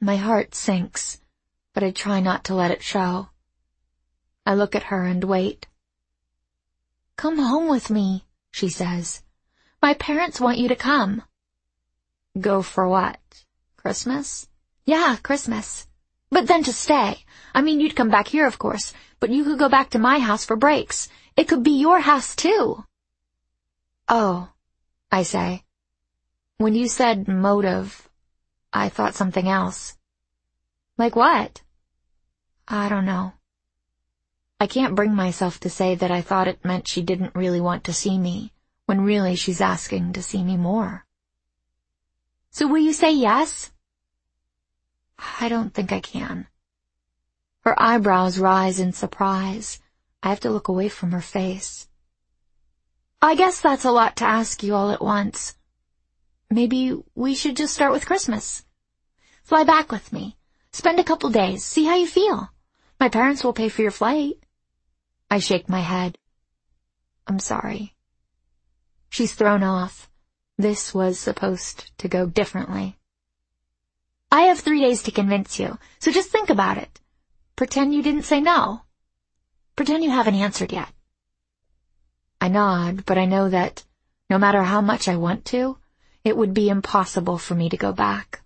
My heart sinks, but I try not to let it show. I look at her and wait. "Come home with me," she says. "My parents want you to come." "Go for what? Christmas?" "Yeah, Christmas. But then to stay. I mean, you'd come back here, of course, but you could go back to my house for breaks. It could be your house, too." "Oh," I say. "When you said motive, I thought something else." "Like what?" "I don't know." I can't bring myself to say that I thought it meant she didn't really want to see me, when really she's asking to see me more. "So will you say yes?" I don't think I can. Her eyebrows rise in surprise. I have to look away from her face. "I guess that's a lot to ask you all at once. Maybe we should just start with Christmas. Fly back with me. Spend a couple days. See how you feel. My parents will pay for your flight." I shake my head. "I'm sorry." She's thrown off. This was supposed to go differently. "I have 3 days to convince you, so just think about it. Pretend you didn't say no. Pretend you haven't answered yet." I nod, but I know that, no matter how much I want to, it would be impossible for me to go back.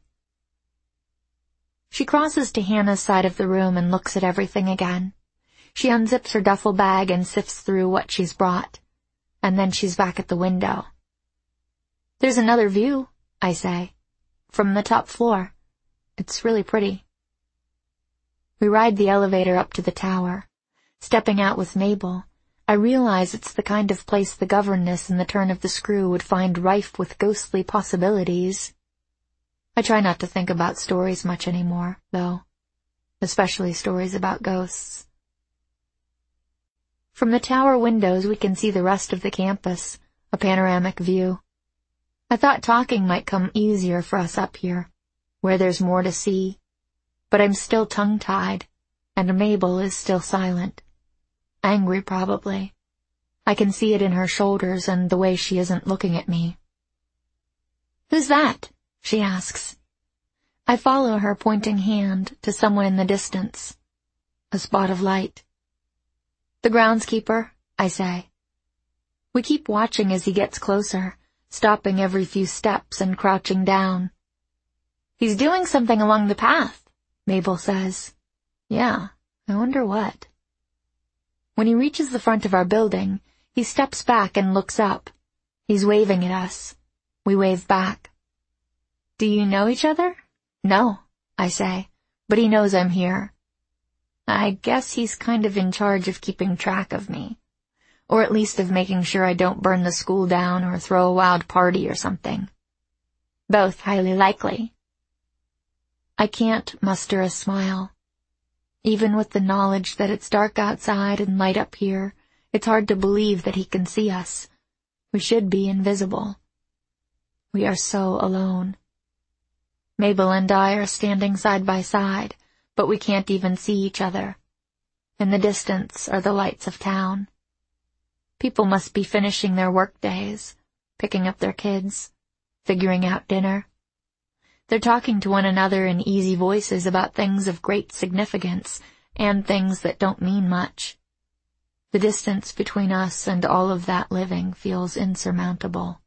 She crosses to Hannah's side of the room and looks at everything again. She unzips her duffel bag and sifts through what she's brought, and then she's back at the window. "There's another view," I say, "from the top floor. It's really pretty." We ride the elevator up to the tower. Stepping out with Mabel, I realize it's the kind of place the governess in the turn of the screw would find rife with ghostly possibilities. I try not to think about stories much anymore, though, especially stories about ghosts. From the tower windows we can see the rest of the campus, a panoramic view. I thought talking might come easier for us up here, where there's more to see, but I'm still tongue-tied, and Mabel is still silent. Angry, probably. I can see it in her shoulders and the way she isn't looking at me. "Who's that?" she asks. I follow her pointing hand to someone in the distance. A spot of light. "The groundskeeper," I say. We keep watching as he gets closer, stopping every few steps and crouching down. "He's doing something along the path," Mabel says. "Yeah, I wonder what." When he reaches the front of our building, he steps back and looks up. He's waving at us. We wave back. "Do you know each other?" "No," I say, "but he knows I'm here." I guess he's kind of in charge of keeping track of me, or at least of making sure I don't burn the school down or throw a wild party or something. Both highly likely. I can't muster a smile. Even with the knowledge that it's dark outside and light up here, it's hard to believe that he can see us. We should be invisible. We are so alone. Mabel and I are standing side by side, but we can't even see each other. In the distance are the lights of town. People must be finishing their work days, picking up their kids, figuring out dinner. They're talking to one another in easy voices about things of great significance and things that don't mean much. The distance between us and all of that living feels insurmountable.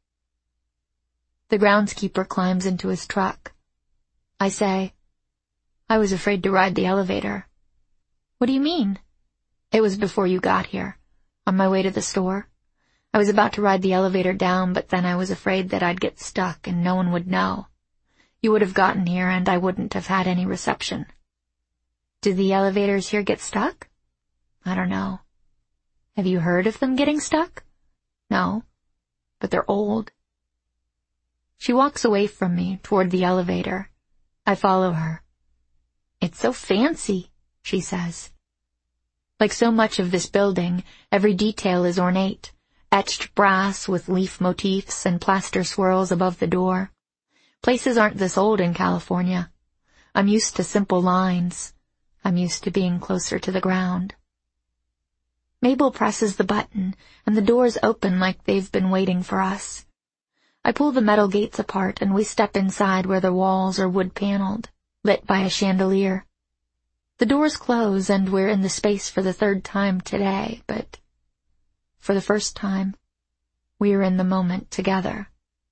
The groundskeeper climbs into his truck. I say, "I was afraid to ride the elevator." "What do you mean?" "It was before you got here, on my way to the store. I was about to ride the elevator down, but then I was afraid that I'd get stuck and no one would know. You would have gotten here and I wouldn't have had any reception." "Do the elevators here get stuck?" "I don't know." "Have you heard of them getting stuck?" "No, but they're old." She walks away from me toward the elevator. I follow her. "It's so fancy," she says. Like so much of this building, every detail is ornate, etched brass with leaf motifs and plaster swirls above the door. Places aren't this old in California. I'm used to simple lines. I'm used to being closer to the ground. Mabel presses the button, and the doors open like they've been waiting for us. I pull the metal gates apart, and we step inside where the walls are wood-paneled. lit by a chandelier. The doors close and we're in the space for the third time today, but for the first time, we are in the moment together.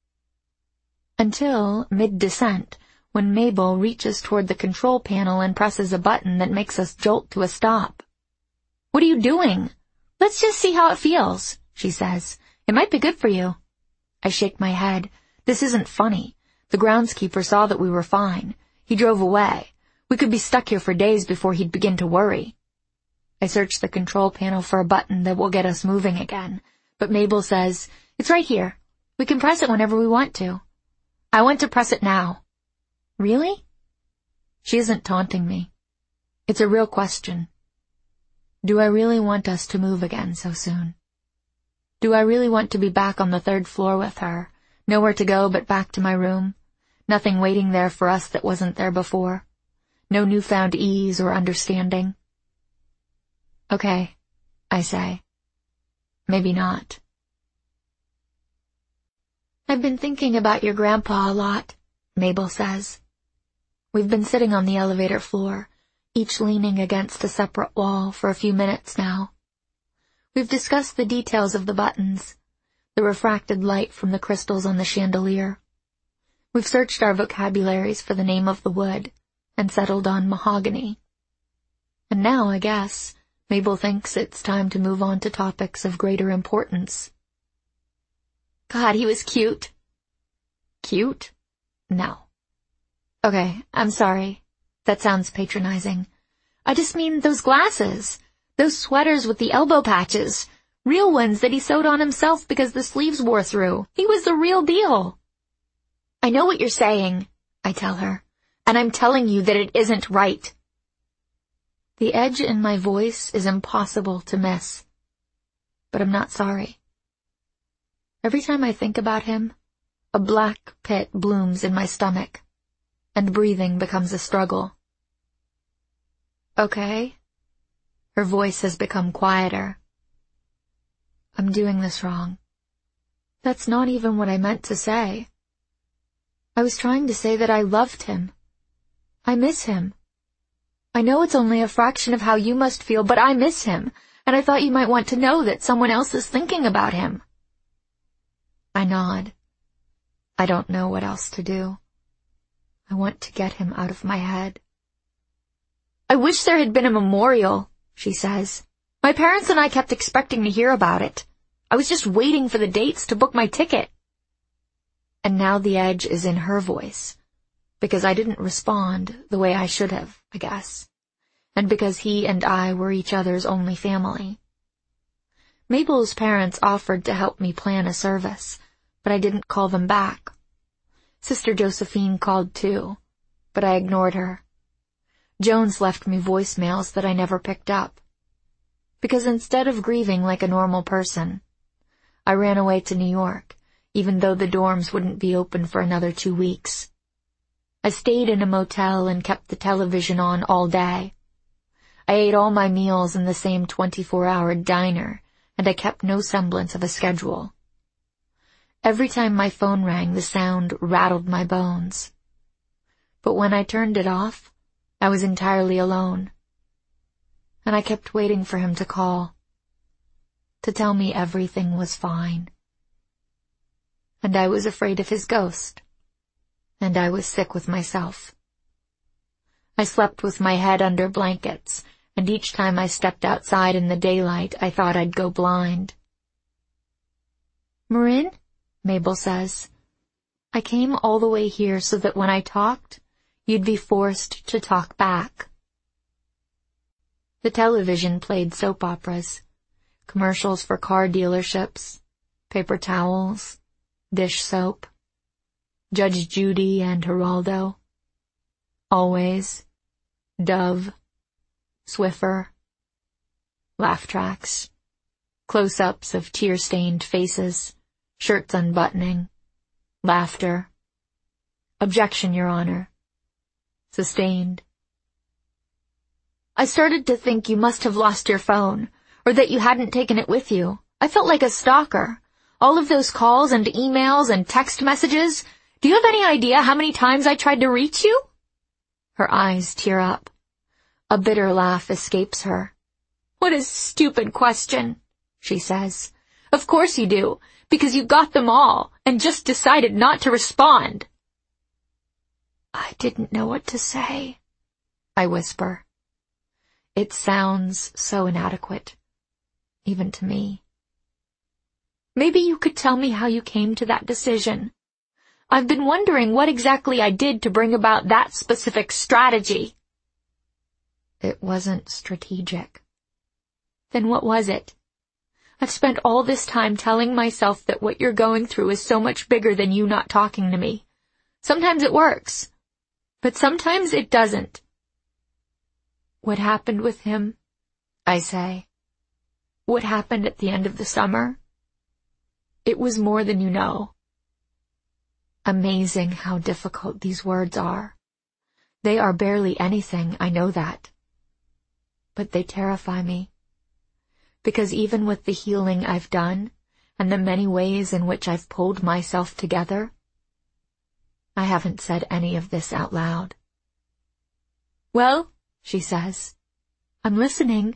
Until mid-descent, when Mabel reaches toward the control panel and presses a button that makes us jolt to a stop. "What are you doing? Let's just see how it feels," she says. "It might be good for you." I shake my head. This isn't funny. The groundskeeper saw that we were fine. He drove away. We could be stuck here for days before he'd begin to worry. I search the control panel for a button that will get us moving again, but Mabel says, "It's right here. We can press it whenever we want to." "I want to press it now." "Really?" She isn't taunting me. It's a real question. Do I really want us to move again so soon? Do I really want to be back on the 3rd floor with her, nowhere to go but back to my room, nothing waiting there for us that wasn't there before, no newfound ease or understanding? Okay, I say. Maybe not. "I've been thinking about your grandpa a lot," Mabel says. We've been sitting on the elevator floor, each leaning against a separate wall for a few minutes now. We've discussed the details of the buttons, the refracted light from the crystals on the chandelier. We've searched our vocabularies for the name of the wood and settled on mahogany. And now, I guess, Mabel thinks it's time to move on to topics of greater importance. "God, he was cute." "Cute? No." "Okay, I'm sorry. That sounds patronizing. I just mean those glasses. Those sweaters with the elbow patches. Real ones that he sewed on himself because the sleeves wore through. He was the real deal." "I know what you're saying," I tell her, "and I'm telling you that it isn't right." The edge in my voice is impossible to miss. But I'm not sorry. Every time I think about him, a black pit blooms in my stomach, and breathing becomes a struggle. "Okay." Her voice has become quieter. "I'm doing this wrong. That's not even what I meant to say. I was trying to say that I loved him. I miss him. I know it's only a fraction of how you must feel, but I miss him, and I thought you might want to know that someone else is thinking about him." I nod. I don't know what else to do. I want to get him out of my head. "I wish there had been a memorial," she says. "My parents and I kept expecting to hear about it. I was just waiting for the dates to book my ticket." And now the edge is in her voice, because I didn't respond the way I should have, I guess, and because he and I were each other's only family. Mabel's parents offered to help me plan a service, but I didn't call them back. Sister Josephine called too, but I ignored her. Jones left me voicemails that I never picked up. Because instead of grieving like a normal person, I ran away to New York, even though the dorms wouldn't be open for another 2 weeks. I stayed in a motel and kept the television on all day. I ate all my meals in the same 24-hour diner, and I kept no semblance of a schedule. Every time my phone rang, the sound rattled my bones. But when I turned it off, I was entirely alone. And I kept waiting for him to call, to tell me everything was fine. And I was afraid of his ghost, and I was sick with myself. I slept with my head under blankets, and each time I stepped outside in the daylight, I thought I'd go blind. "Marin," Mabel says, "I came all the way here so that when I talked, you'd be forced to talk back." The television played soap operas, commercials for car dealerships, paper towels, dish soap, Judge Judy and Geraldo, Always, Dove, Swiffer, laugh tracks, close-ups of tear-stained faces, shirts unbuttoning, laughter, objection, Your Honor, sustained. I started to think you must have lost your phone, or that you hadn't taken it with you. I felt like a stalker. All of those calls and emails and text messages. Do you have any idea how many times I tried to reach you? Her eyes tear up. A bitter laugh escapes her. "What a stupid question," she says. "Of course you do, because you got them all and just decided not to respond." "I didn't know what to say," I whisper. It sounds so inadequate, even to me. "Maybe you could tell me how you came to that decision. I've been wondering what exactly I did to bring about that specific strategy." "It wasn't strategic." "Then what was it? I've spent all this time telling myself that what you're going through is so much bigger than you not talking to me. Sometimes it works, but sometimes it doesn't." "What happened with him?" I say. "What happened at the end of the summer? It was more than you know." Amazing how difficult these words are. They are barely anything, I know that. But they terrify me. Because even with the healing I've done, and the many ways in which I've pulled myself together, I haven't said any of this out loud. "Well," she says, "I'm listening."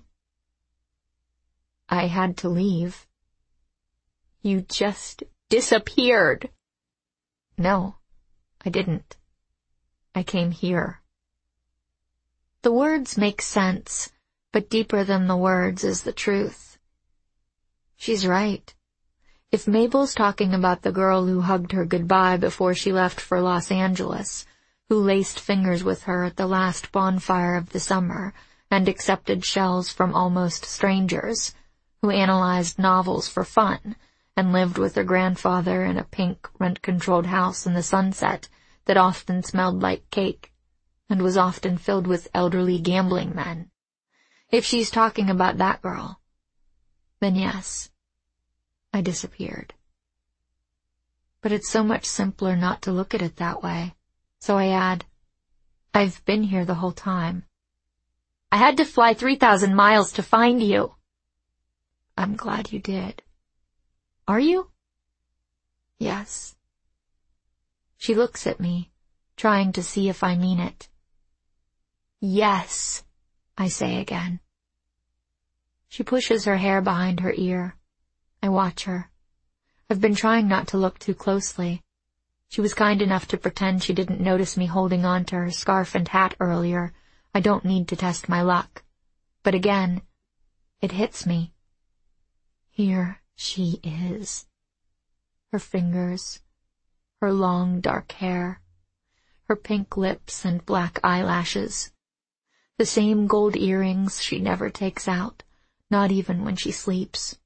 "I had to leave." "You just disappeared." "No, I didn't. I came here." The words make sense, but deeper than the words is the truth. She's right. If Mabel's talking about the girl who hugged her goodbye before she left for Los Angeles, who laced fingers with her at the last bonfire of the summer and accepted shells from almost strangers, who analyzed novels for fun and lived with her grandfather in a pink, rent-controlled house in the Sunset that often smelled like cake and was often filled with elderly gambling men. If she's talking about that girl, then yes, I disappeared. But it's so much simpler not to look at it that way, so I add, I've been here the whole time. I had to fly 3,000 miles to find you. I'm glad you did. Are you? Yes. She looks at me, trying to see if I mean it. Yes, I say again. She pushes her hair behind her ear. I watch her. I've been trying not to look too closely. She was kind enough to pretend she didn't notice me holding on to her scarf and hat earlier. I don't need to test my luck. But again, it hits me. Here she is. Her fingers, her long dark hair, her pink lips and black eyelashes. The same gold earrings she never takes out, not even when she sleeps.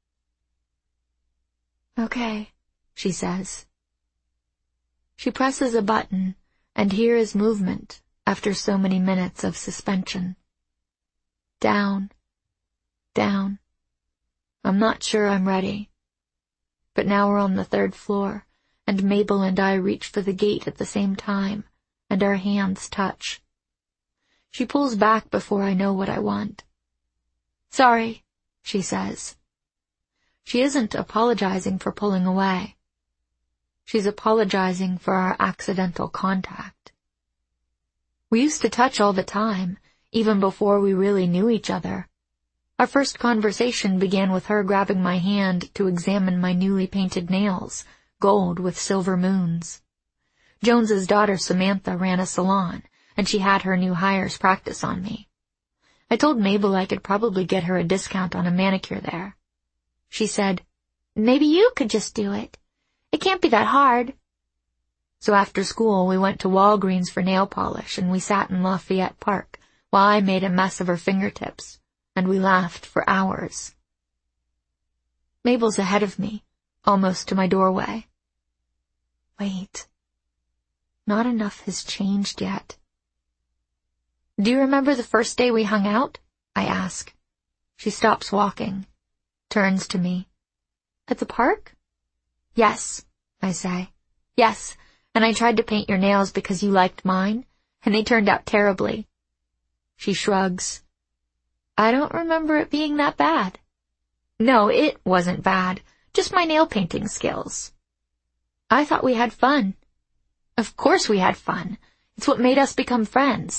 Okay, she says. She presses a button, and here is movement after so many minutes of suspension. Down, down. I'm not sure I'm ready. But now we're on the 3rd floor, and Mabel and I reach for the gate at the same time, and our hands touch. She pulls back before I know what I want. Sorry, she says. She isn't apologizing for pulling away. She's apologizing for our accidental contact. We used to touch all the time, even before we really knew each other. Our first conversation began with her grabbing my hand to examine my newly painted nails, gold with silver moons. Jones's daughter Samantha ran a salon, and she had her new hires practice on me. I told Mabel I could probably get her a discount on a manicure there. She said, "Maybe you could just do it. It can't be that hard." So after school we went to Walgreens for nail polish, and we sat in Lafayette Park while I made a mess of her fingertips, and we laughed for hours. Mabel's ahead of me, almost to my doorway. Wait. Not enough has changed yet. Do you remember the first day we hung out? I ask. She stops walking, turns to me. At the park? Yes, I say. Yes, and I tried to paint your nails because you liked mine, and they turned out terribly. She shrugs. I don't remember it being that bad. No, it wasn't bad, just my nail painting skills. I thought we had fun. Of course we had fun. It's what made us become friends.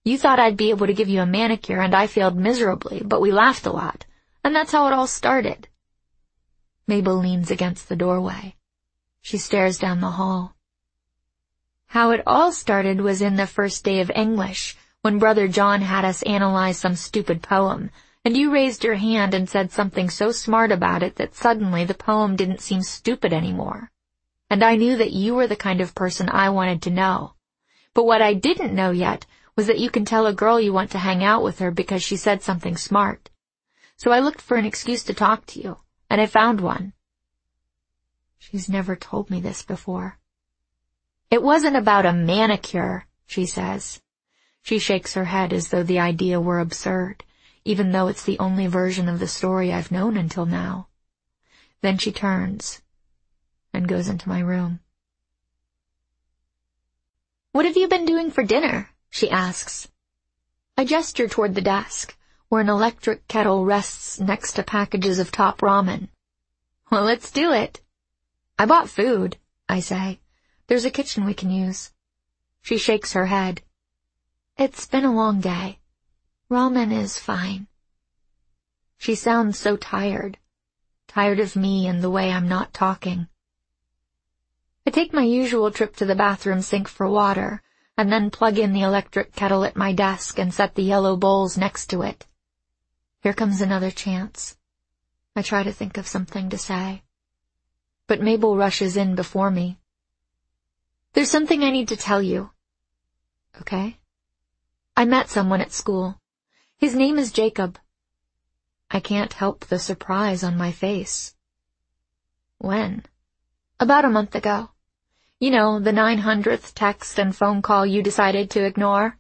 You thought I'd be able to give you a manicure, and I failed miserably, but we laughed a lot, and that's how it all started. Mabel leans against the doorway. She stares down the hall. How it all started was in the first day of English, when Brother John had us analyze some stupid poem, and you raised your hand and said something so smart about it that suddenly the poem didn't seem stupid anymore. And I knew that you were the kind of person I wanted to know. But what I didn't know yet was that you can tell a girl you want to hang out with her because she said something smart. So I looked for an excuse to talk to you, and I found one. She's never told me this before. It wasn't about a manicure, she says. She shakes her head as though the idea were absurd, even though it's the only version of the story I've known until now. Then she turns and goes into my room. "What have you been doing for dinner?" she asks. I gesture toward the desk, where an electric kettle rests next to packages of Top Ramen. "Well, let's do it." "I bought food," I say. "There's a kitchen we can use." She shakes her head. "It's been a long day. Ramen is fine." She sounds so tired of me and the way I'm not talking. I take my usual trip to the bathroom sink for water, and then plug in the electric kettle at my desk and set the yellow bowls next to it. Here comes another chance. I try to think of something to say. But Mabel rushes in before me. "There's something I need to tell you." "Okay?" "I met someone at school. His name is Jacob." I can't help the surprise on my face. "When?" "About a month ago. You know, the 900th text and phone call you decided to ignore."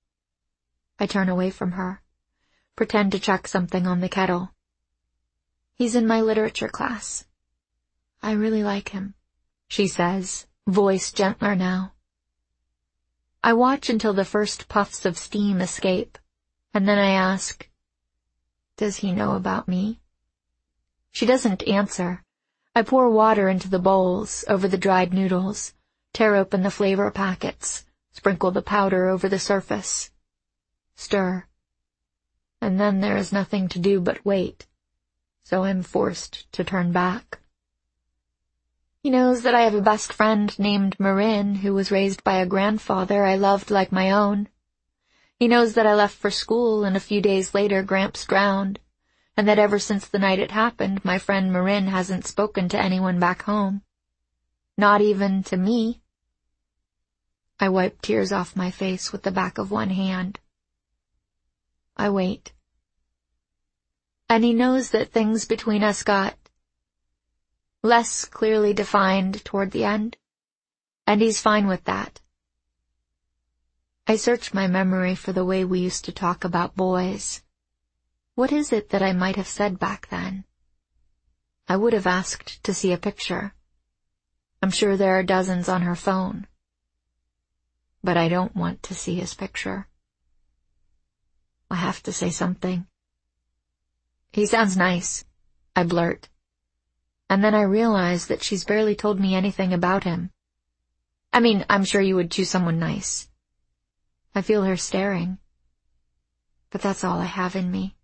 I turn away from her, pretend to check something on the kettle. "He's in my literature class. I really like him," she says, voice gentler now. I watch until the first puffs of steam escape, and then I ask, "Does he know about me?" She doesn't answer. I pour water into the bowls, over the dried noodles, tear open the flavor packets, sprinkle the powder over the surface. Stir. And then there is nothing to do but wait, so I'm forced to turn back. He knows that I have a best friend named Marin who was raised by a grandfather I loved like my own. He knows that I left for school and a few days later Gramps drowned, and that ever since the night it happened, my friend Marin hasn't spoken to anyone back home. Not even to me. I wipe tears off my face with the back of one hand. I wait. And he knows that things between us got less clearly defined toward the end, and he's fine with that. I search my memory for the way we used to talk about boys. What is it that I might have said back then? I would have asked to see a picture. I'm sure there are dozens on her phone. But I don't want to see his picture. I have to say something. "He sounds nice," I blurt. And then I realize that she's barely told me anything about him. I mean, I'm sure you would choose someone nice. I feel her staring. But that's all I have in me.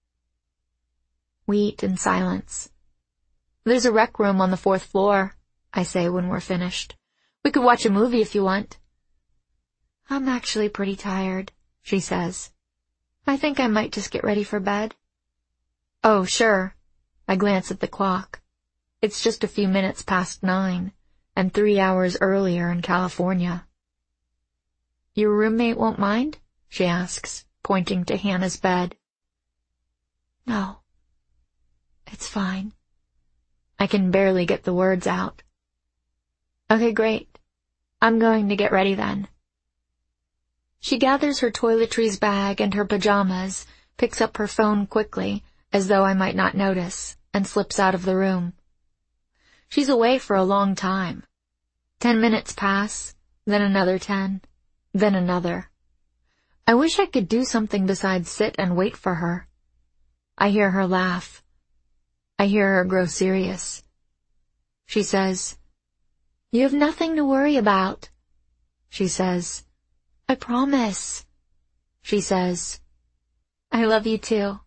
We eat in silence. "There's a rec room on the 4th floor," I say when we're finished. "We could watch a movie if you want." "I'm actually pretty tired," she says. "I think I might just get ready for bed." "Oh, sure." I glance at the clock. It's just a few minutes past 9, and 3 hours earlier in California. "Your roommate won't mind?" she asks, pointing to Hannah's bed. "No. It's fine." I can barely get the words out. "Okay, great. I'm going to get ready then." She gathers her toiletries bag and her pajamas, picks up her phone quickly, as though I might not notice, and slips out of the room. She's away for a long time. 10 minutes pass, then another 10, then another. I wish I could do something besides sit and wait for her. I hear her laugh. I hear her grow serious. She says, "You have nothing to worry about," she says. "I promise." she says. I love you too.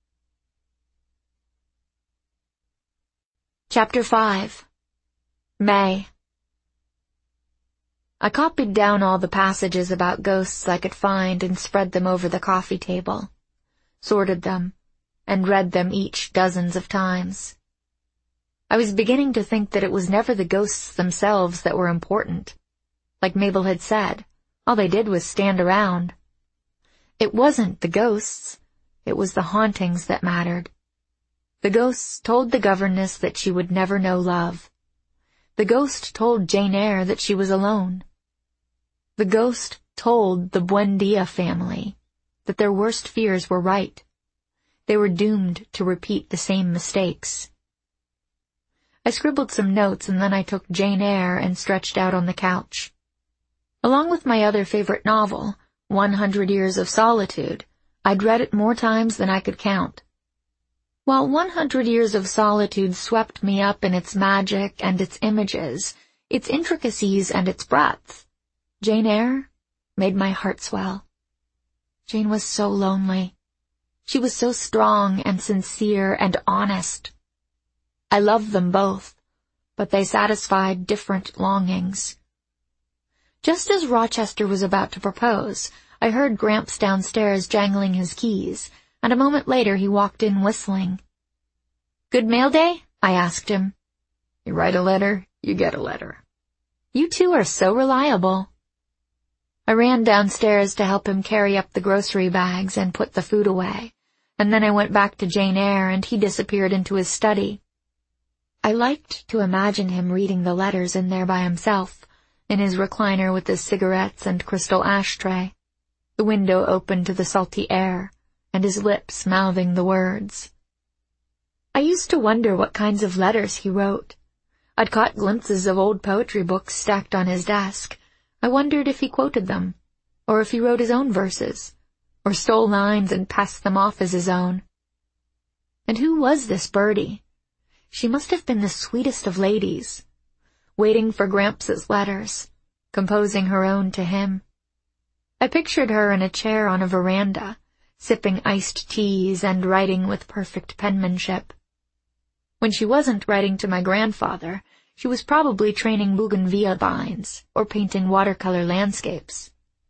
Chapter 5. May. I copied down all the passages about ghosts I could find and spread them over the coffee table, sorted them, and read them each dozens of times. I was beginning to think that it was never the ghosts themselves that were important. Like Mabel had said, all they did was stand around. It wasn't the ghosts, it was the hauntings that mattered. The ghosts told the governess that she would never know love. The ghost told Jane Eyre that she was alone. The ghost told the Buendia family that their worst fears were right. They were doomed to repeat the same mistakes. I scribbled some notes and then I took Jane Eyre and stretched out on the couch. Along with my other favorite novel, 100 Years of Solitude, I'd read it more times than I could count. While 100 Years of Solitude swept me up in its magic and its images, its intricacies and its breadth, Jane Eyre made my heart swell. Jane was so lonely. She was so strong and sincere and honest. I loved them both, but they satisfied different longings. Just as Rochester was about to propose, I heard Gramps downstairs jangling his keys, and a moment later he walked in whistling. Good mail day? I asked him. You write a letter, you get a letter. You two are so reliable. I ran downstairs to help him carry up the grocery bags and put the food away, and then I went back to Jane Eyre and he disappeared into his study. I liked to imagine him reading the letters in there by himself, in his recliner with his cigarettes and crystal ashtray, the window open to the salty air, and his lips mouthing the words. I used to wonder what kinds of letters he wrote. I'd caught glimpses of old poetry books stacked on his desk. I wondered if he quoted them, or if he wrote his own verses, or stole lines and passed them off as his own. And who was this Birdie? She must have been the sweetest of ladies, waiting for Gramps' letters, composing her own to him. I pictured her in a chair on a veranda, sipping iced teas and writing with perfect penmanship. When she wasn't writing to my grandfather, she was probably training bougainvillea vines or painting watercolor landscapes.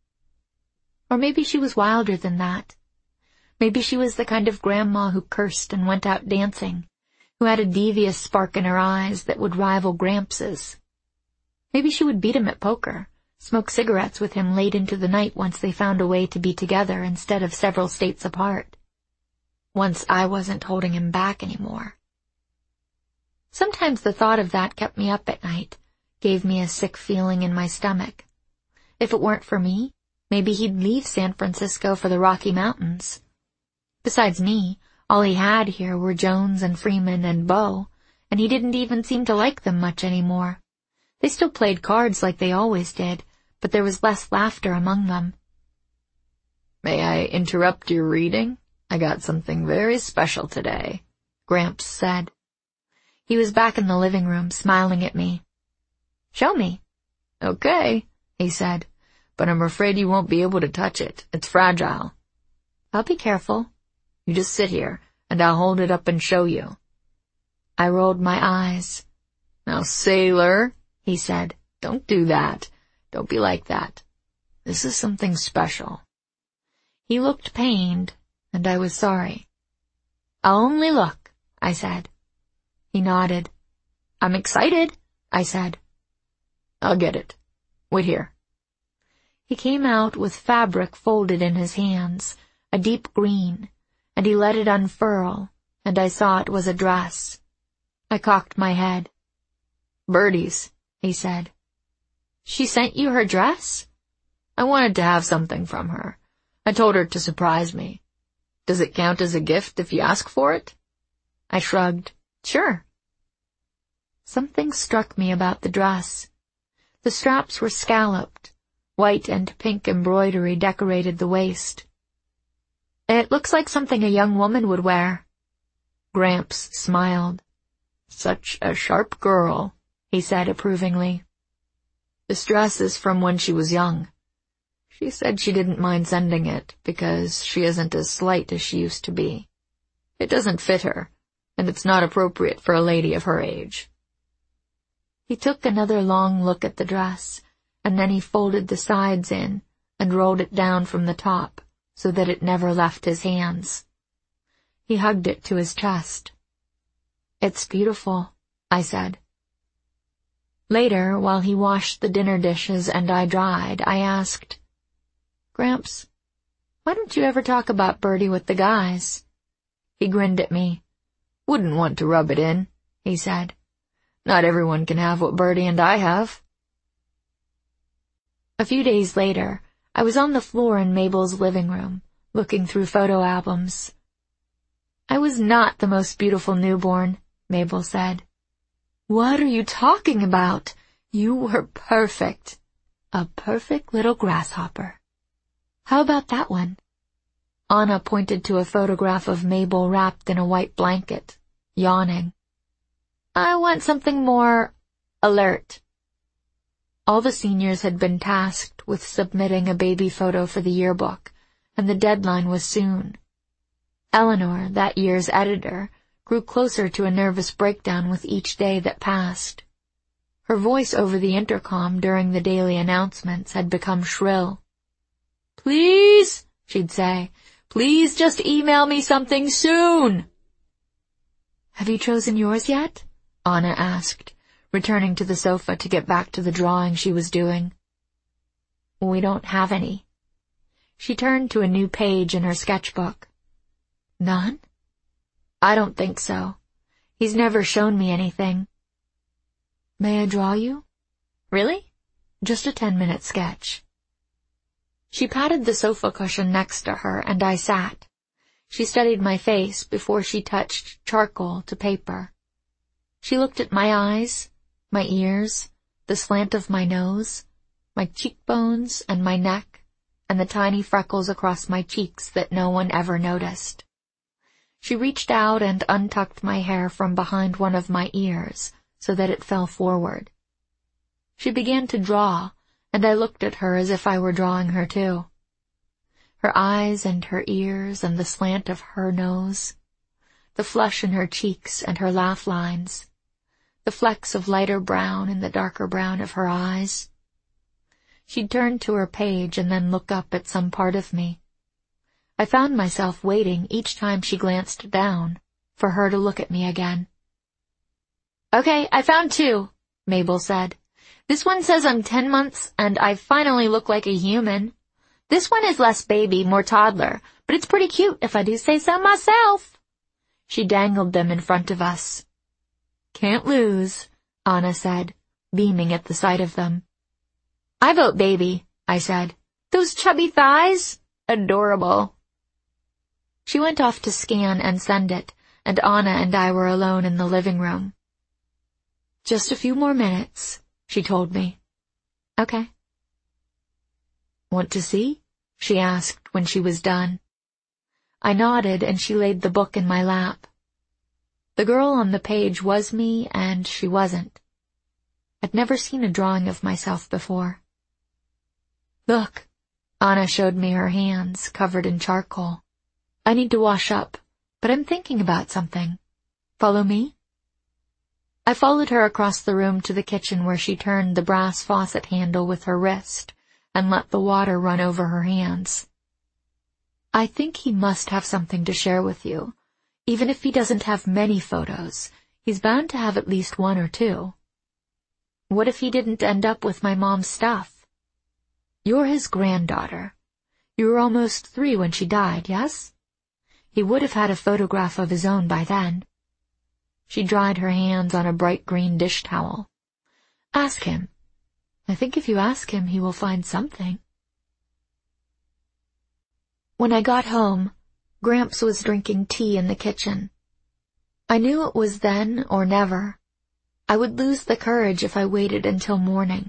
Or maybe she was wilder than that. Maybe she was the kind of grandma who cursed and went out dancing, who had a devious spark in her eyes that would rival Gramps's. Maybe she would beat him at poker, smoke cigarettes with him late into the night once they found a way to be together instead of several states apart. Once I wasn't holding him back anymore. Sometimes the thought of that kept me up at night, gave me a sick feeling in my stomach. If it weren't for me, maybe he'd leave San Francisco for the Rocky Mountains. Besides me, all he had here were Jones and Freeman and Beau, and he didn't even seem to like them much anymore. They still played cards like they always did, but there was less laughter among them. May I interrupt your reading? I got something very special today, Gramps said. He was back in the living room, smiling at me. Show me. Okay, he said, but I'm afraid you won't be able to touch it. It's fragile. I'll be careful. You just sit here, and I'll hold it up and show you. I rolled my eyes. Now, sailor, he said, don't do that. Don't be like that. This is something special. He looked pained, and I was sorry. I'll only look, I said. He nodded. I'm excited, I said. I'll get it. Wait here. He came out with fabric folded in his hands, a deep green, and he let it unfurl, and I saw it was a dress. I cocked my head. Birdie's, he said. She sent you her dress? I wanted to have something from her. I told her to surprise me. Does it count as a gift if you ask for it? I shrugged. Sure. Something struck me about the dress. The straps were scalloped. White and pink embroidery decorated the waist. It looks like something a young woman would wear. Gramps smiled. Such a sharp girl, he said approvingly. This dress is from when she was young. She said she didn't mind sending it because she isn't as slight as she used to be. It doesn't fit her, and it's not appropriate for a lady of her age. He took another long look at the dress, and then he folded the sides in and rolled it down from the top so that it never left his hands. He hugged it to his chest. "It's beautiful," I said. Later, while he washed the dinner dishes and I dried, I asked, "Gramps, why don't you ever talk about Birdie with the guys?" He grinned at me. "Wouldn't want to rub it in," he said. "Not everyone can have what Birdie and I have." A few days later, I was on the floor in Mabel's living room, looking through photo albums. "I was not the most beautiful newborn," Mabel said. "What are you talking about? You were perfect. A perfect little grasshopper." "How about that one?" Anna pointed to a photograph of Mabel wrapped in a white blanket, yawning. "I want something more alert." All the seniors had been tasked with submitting a baby photo for the yearbook, and the deadline was soon. Eleanor, that year's editor, grew closer to a nervous breakdown with each day that passed. Her voice over the intercom during the daily announcements had become shrill. "Please," she'd say, "please just email me something soon." "Have you chosen yours yet?" Anna asked, returning to the sofa to get back to the drawing she was doing. "We don't have any." She turned to a new page in her sketchbook. "None?" "I don't think so. He's never shown me anything." "May I draw you?" "Really?" "Just a 10-minute sketch." She patted the sofa cushion next to her, and I sat. She studied my face before she touched charcoal to paper. She looked at my eyes, my ears, the slant of my nose, my cheekbones and my neck, and the tiny freckles across my cheeks that no one ever noticed. She reached out and untucked my hair from behind one of my ears so that it fell forward. She began to draw, and I looked at her as if I were drawing her too. Her eyes and her ears and the slant of her nose, the flush in her cheeks and her laugh lines, the flecks of lighter brown in the darker brown of her eyes. She'd turn to her page and then look up at some part of me. I found myself waiting each time she glanced down for her to look at me again. "Okay, I found two," Mabel said. "This one says I'm 10 months and I finally look like a human. This one is less baby, more toddler, but it's pretty cute if I do say so myself." She dangled them in front of us. "Can't lose," Anna said, beaming at the sight of them. "I vote baby," I said. "Those chubby thighs? Adorable." She went off to scan and send it, and Anna and I were alone in the living room. "Just a few more minutes," she told me. "Okay." "Want to see?" she asked when she was done. I nodded and she laid the book in my lap. The girl on the page was me and she wasn't. I'd never seen a drawing of myself before. "Look," Anna showed me her hands covered in charcoal. "I need to wash up, but I'm thinking about something. Follow me?" I followed her across the room to the kitchen where she turned the brass faucet handle with her wrist and let the water run over her hands. "I think he must have something to share with you. Even if he doesn't have many photos, he's bound to have at least one or two. What if he didn't end up with my mom's stuff? You're his granddaughter. You were almost 3 when she died, yes? He would have had a photograph of his own by then." She dried her hands on a bright green dish towel. "Ask him. I think if you ask him, he will find something." When I got home, Gramps was drinking tea in the kitchen. I knew it was then or never. I would lose the courage if I waited until morning.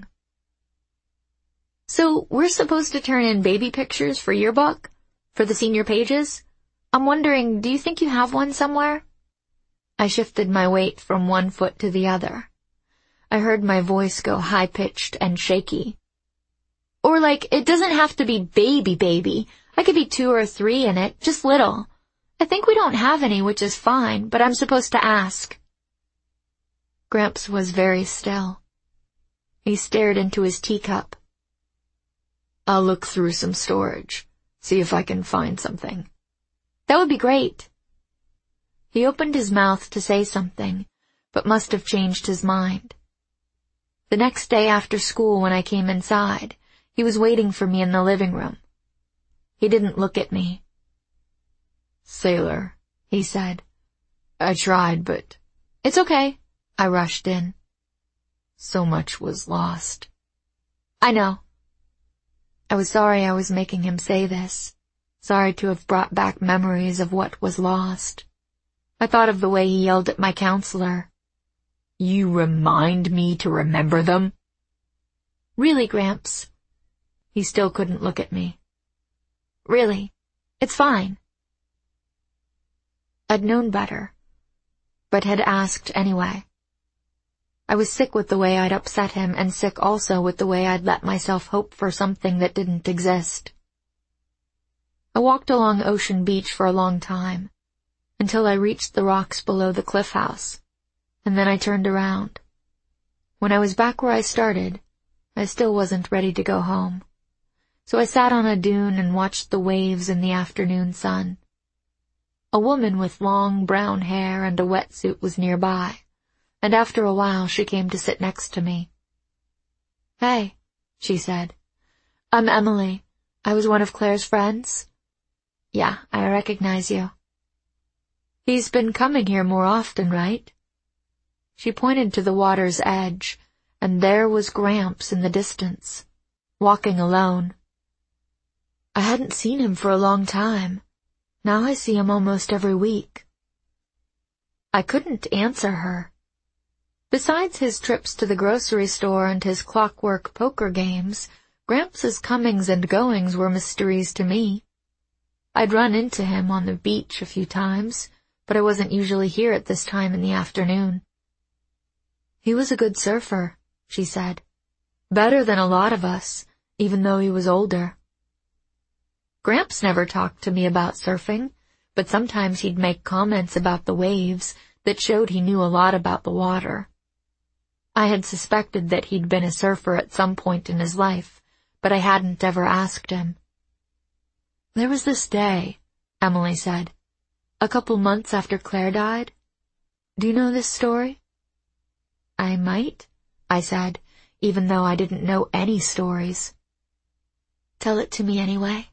"So we're supposed to turn in baby pictures for yearbook? For the senior pages? I'm wondering, do you think you have one somewhere?" I shifted my weight from one foot to the other. I heard my voice go high-pitched and shaky. Or it doesn't have to be baby. I could be 2 or 3 in it, just little. I think we don't have any, which is fine, but I'm supposed to ask. Gramps was very still. He stared into his teacup. I'll look through some storage, see if I can find something. That would be great. He opened his mouth to say something, but must have changed his mind. The next day after school, when I came inside, he was waiting for me in the living room. He didn't look at me. Sailor, he said. I tried, but... It's okay. I rushed in. So much was lost. I know. I was sorry I was making him say this. Sorry to have brought back memories of what was lost. I thought of the way he yelled at my counselor. You remind me to remember them? Really, Gramps? He still couldn't look at me. Really, it's fine. I'd known better, but had asked anyway. I was sick with the way I'd upset him, and sick also with the way I'd let myself hope for something that didn't exist. I walked along Ocean Beach for a long time, until I reached the rocks below the cliff house, and then I turned around. When I was back where I started, I still wasn't ready to go home. So I sat on a dune and watched the waves in the afternoon sun. A woman with long brown hair and a wetsuit was nearby, and after a while she came to sit next to me. Hey, she said. I'm Emily. I was one of Claire's friends. Yeah, I recognize you. He's been coming here more often, right? She pointed to the water's edge, and there was Gramps in the distance, walking alone. I hadn't seen him for a long time. Now I see him almost every week. I couldn't answer her. Besides his trips to the grocery store and his clockwork poker games, Gramps' comings and goings were mysteries to me. I'd run into him on the beach a few times, but I wasn't usually here at this time in the afternoon. He was a good surfer, she said. Better than a lot of us, even though he was older. Gramps never talked to me about surfing, but sometimes he'd make comments about the waves that showed he knew a lot about the water. I had suspected that he'd been a surfer at some point in his life, but I hadn't ever asked him. There was this day, Emily said, a couple months after Claire died. Do you know this story? I might, I said, even though I didn't know any stories. Tell it to me anyway.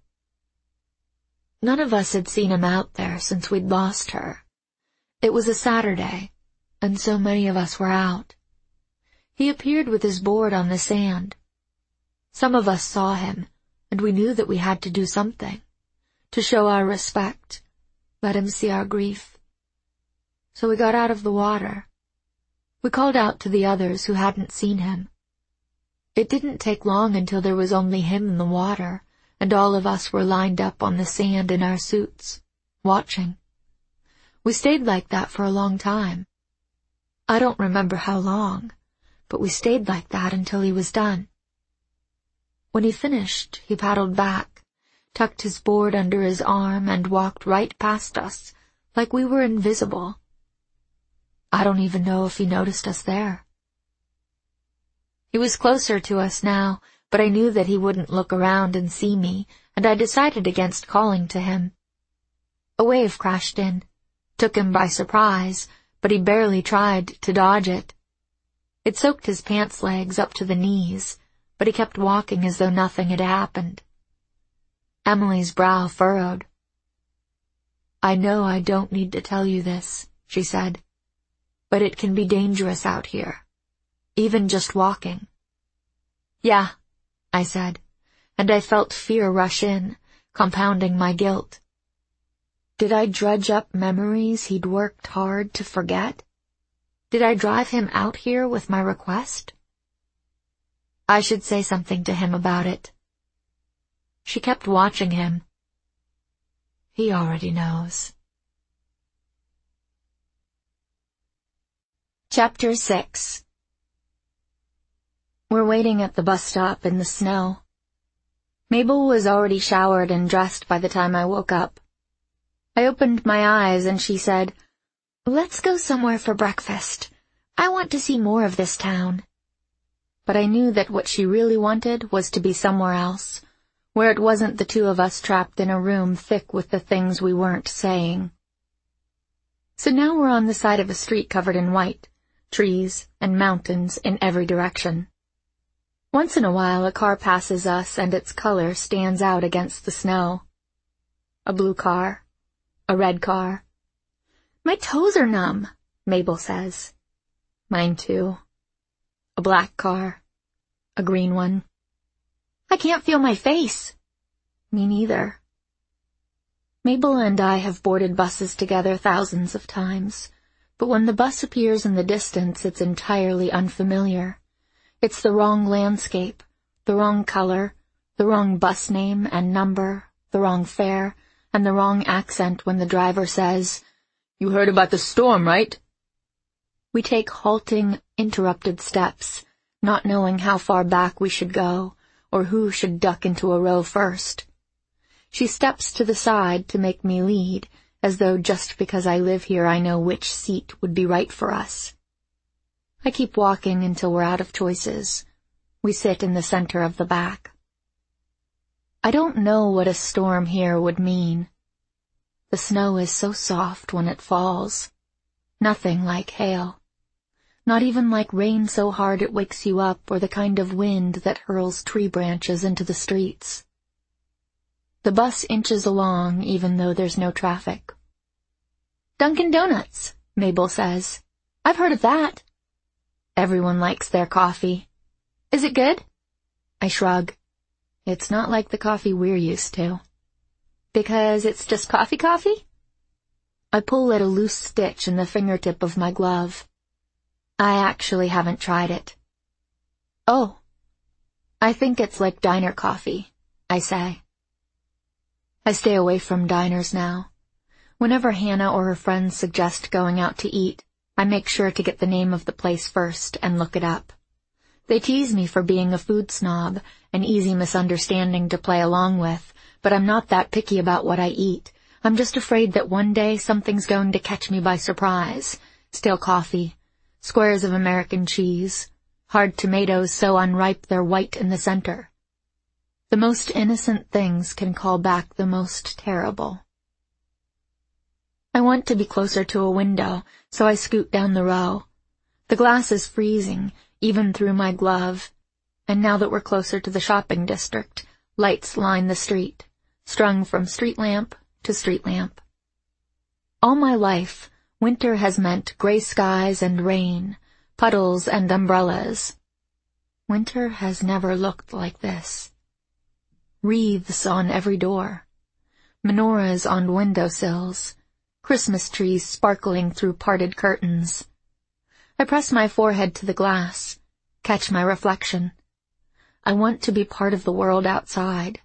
None of us had seen him out there since we'd lost her. It was a Saturday, and so many of us were out. He appeared with his board on the sand. Some of us saw him, and we knew that we had to do something, to show our respect, let him see our grief. So we got out of the water. We called out to the others who hadn't seen him. It didn't take long until there was only him in the water, and all of us were lined up on the sand in our suits, watching. We stayed like that for a long time. I don't remember how long, but we stayed like that until he was done. When he finished, he paddled back, tucked his board under his arm, and walked right past us, like we were invisible. I don't even know if he noticed us there. He was closer to us now, but I knew that he wouldn't look around and see me, and I decided against calling to him. A wave crashed in, took him by surprise, but he barely tried to dodge it. It soaked his pants legs up to the knees, but he kept walking as though nothing had happened. Emily's brow furrowed. I know I don't need to tell you this, she said, but it can be dangerous out here, even just walking. Yeah, I said, and I felt fear rush in, compounding my guilt. Did I dredge up memories he'd worked hard to forget? Did I drive him out here with my request? I should say something to him about it. She kept watching him. He already knows. Chapter 6. We're waiting at the bus stop in the snow. Mabel was already showered and dressed by the time I woke up. I opened my eyes and she said, "Let's go somewhere for breakfast. I want to see more of this town." But I knew that what she really wanted was to be somewhere else, where it wasn't the two of us trapped in a room thick with the things we weren't saying. So now we're on the side of a street covered in white, trees and mountains in every direction. Once in a while a car passes us and its color stands out against the snow. A blue car, a red car. "My toes are numb," Mabel says. Mine too. A black car, a green one. "I can't feel my face." Me neither. Mabel and I have boarded buses together thousands of times, but when the bus appears in the distance, it's entirely unfamiliar. It's the wrong landscape, the wrong color, the wrong bus name and number, the wrong fare, and the wrong accent when the driver says, "You heard about the storm, right?" We take halting, interrupted steps, not knowing how far back we should go, or who should duck into a row first. She steps to the side to make me lead, as though just because I live here I know which seat would be right for us. I keep walking until we're out of choices. We sit in the center of the back. I don't know what a storm here would mean. The snow is so soft when it falls. Nothing like hail. Not even like rain so hard it wakes you up, or the kind of wind that hurls tree branches into the streets. The bus inches along even though there's no traffic. "Dunkin' Donuts," Mabel says. "I've heard of that." Everyone likes their coffee. "Is it good?" I shrug. It's not like the coffee we're used to. "Because it's just coffee? I pull at a loose stitch in the fingertip of my glove. I actually haven't tried it. "Oh, I think it's like diner coffee," I say. I stay away from diners now. Whenever Hannah or her friends suggest going out to eat, I make sure to get the name of the place first and look it up. They tease me for being a food snob, an easy misunderstanding to play along with, but I'm not that picky about what I eat. I'm just afraid that one day something's going to catch me by surprise. Stale coffee, squares of American cheese, hard tomatoes so unripe they're white in the center. The most innocent things can call back the most terrible. I want to be closer to a window, so I scoot down the row. The glass is freezing, even through my glove, and now that we're closer to the shopping district, lights line the street, strung from street lamp to street lamp. All my life, winter has meant gray skies and rain, puddles and umbrellas. Winter has never looked like this. Wreaths on every door, menorahs on windowsills, Christmas trees sparkling through parted curtains. I press my forehead to the glass, catch my reflection. I want to be part of the world outside.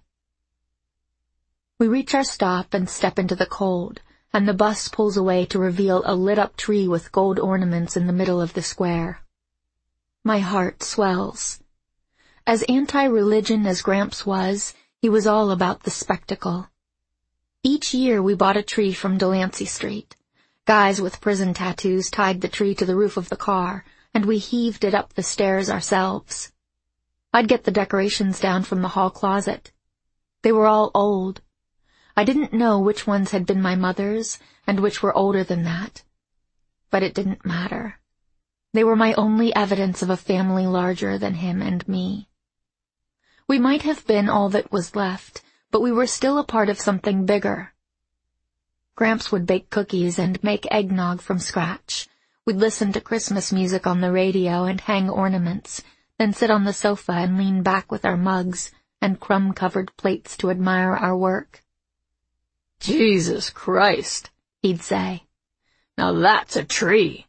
We reach our stop and step into the cold, and the bus pulls away to reveal a lit-up tree with gold ornaments in the middle of the square. My heart swells. As anti-religion as Gramps was, he was all about the spectacle. Each year we bought a tree from Delancey Street. Guys with prison tattoos tied the tree to the roof of the car, and we heaved it up the stairs ourselves. I'd get the decorations down from the hall closet. They were all old. I didn't know which ones had been my mother's and which were older than that. But it didn't matter. They were my only evidence of a family larger than him and me. We might have been all that was left, but we were still a part of something bigger. Gramps would bake cookies and make eggnog from scratch. We'd listen to Christmas music on the radio and hang ornaments, then sit on the sofa and lean back with our mugs and crumb-covered plates to admire our work. "Jesus Christ," he'd say. "Now that's a tree."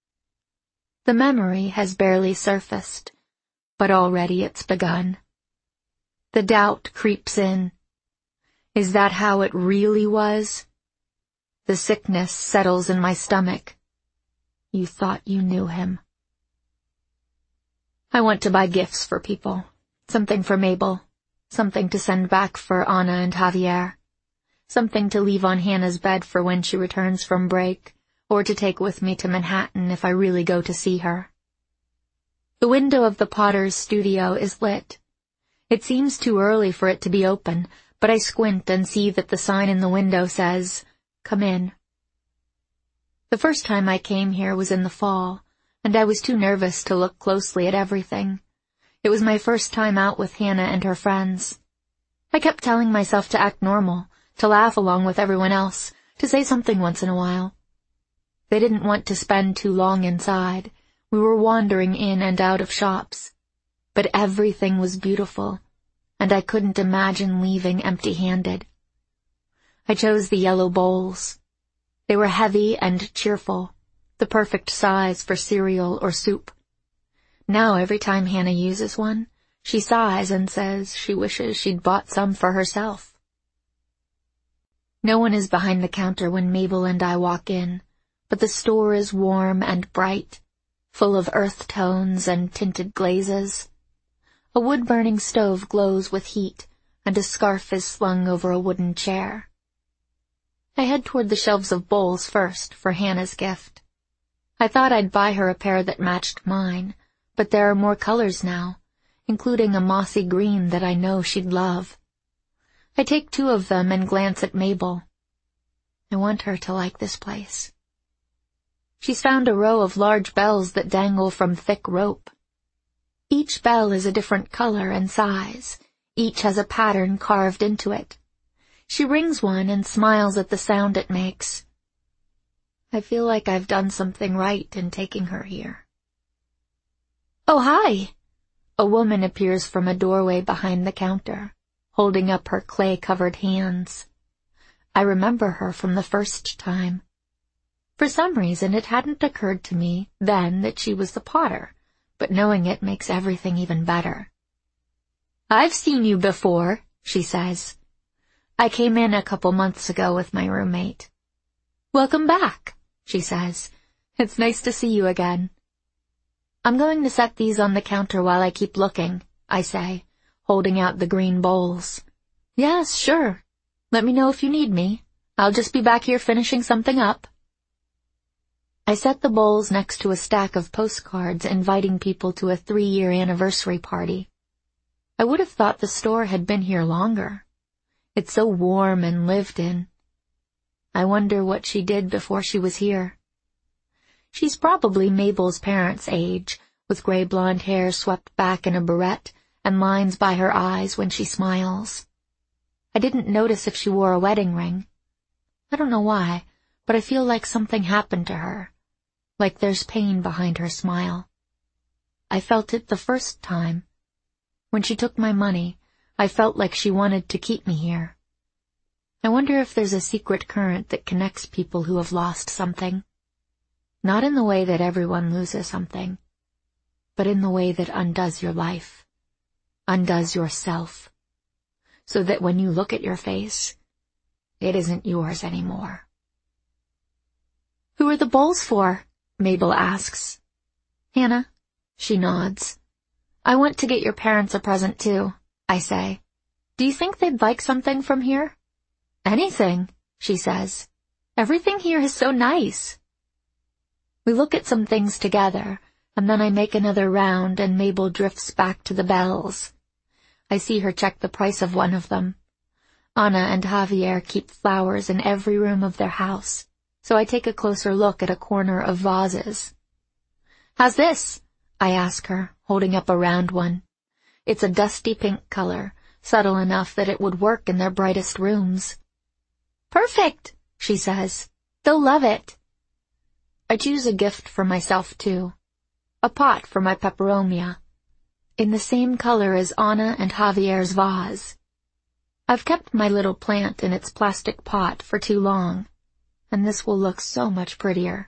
The memory has barely surfaced, but already it's begun. The doubt creeps in. Is that how it really was? The sickness settles in my stomach. You thought you knew him. I want to buy gifts for people. Something for Mabel. Something to send back for Anna and Javier. Something to leave on Hannah's bed for when she returns from break, or to take with me to Manhattan if I really go to see her. The window of the Potter's studio is lit. It seems too early for it to be open, but I squint and see that the sign in the window says, "Come in." The first time I came here was in the fall, and I was too nervous to look closely at everything. It was my first time out with Hannah and her friends. I kept telling myself to act normal, to laugh along with everyone else, to say something once in a while. They didn't want to spend too long inside. We were wandering in and out of shops. But everything was beautiful, and I couldn't imagine leaving empty-handed. I chose the yellow bowls. They were heavy and cheerful, the perfect size for cereal or soup. Now every time Hannah uses one, she sighs and says she wishes she'd bought some for herself. No one is behind the counter when Mabel and I walk in, but the store is warm and bright, full of earth tones and tinted glazes. A wood-burning stove glows with heat, and a scarf is slung over a wooden chair. I head toward the shelves of bowls first for Hannah's gift. I thought I'd buy her a pair that matched mine, but there are more colors now, including a mossy green that I know she'd love. I take 2 of them and glance at Mabel. I want her to like this place. She's found a row of large bells that dangle from thick rope. Each bell is a different color and size. Each has a pattern carved into it. She rings one and smiles at the sound it makes. I feel like I've done something right in taking her here. "Oh, hi!" A woman appears from a doorway behind the counter, holding up her clay-covered hands. I remember her from the first time. For some reason it hadn't occurred to me then that she was the Potter, but knowing it makes everything even better. "I've seen you before," she says. "I came in a couple months ago with my roommate." "Welcome back," she says. "It's nice to see you again." "I'm going to set these on the counter while I keep looking," I say, holding out the green bowls. "Yes, sure. Let me know if you need me. I'll just be back here finishing something up." I set the bowls next to a stack of postcards inviting people to a 3-year anniversary party. I would have thought the store had been here longer. It's so warm and lived in. I wonder what she did before she was here. She's probably Mabel's parents' age, with gray blonde hair swept back in a barrette and lines by her eyes when she smiles. I didn't notice if she wore a wedding ring. I don't know why, but I feel like something happened to her, like there's pain behind her smile. I felt it the first time. When she took my money, I felt like she wanted to keep me here. I wonder if there's a secret current that connects people who have lost something. Not in the way that everyone loses something, but in the way that undoes your life, undoes yourself, so that when you look at your face, it isn't yours anymore. "Who are the bowls for?" Mabel asks. "Hannah." She nods. "I want to get your parents a present too," I say. "Do you think they'd like something from here?" "Anything," she says. "Everything here is so nice." We look at some things together, and then I make another round and Mabel drifts back to the bells. I see her check the price of one of them. Anna and Javier keep flowers in every room of their house, so I take a closer look at a corner of vases. "How's this?" I ask her, holding up a round one. It's a dusty pink color, subtle enough that it would work in their brightest rooms. "Perfect," she says. "They'll love it." I choose a gift for myself, too. A pot for my peperomia, in the same color as Anna and Javier's vase. I've kept my little plant in its plastic pot for too long, and this will look so much prettier.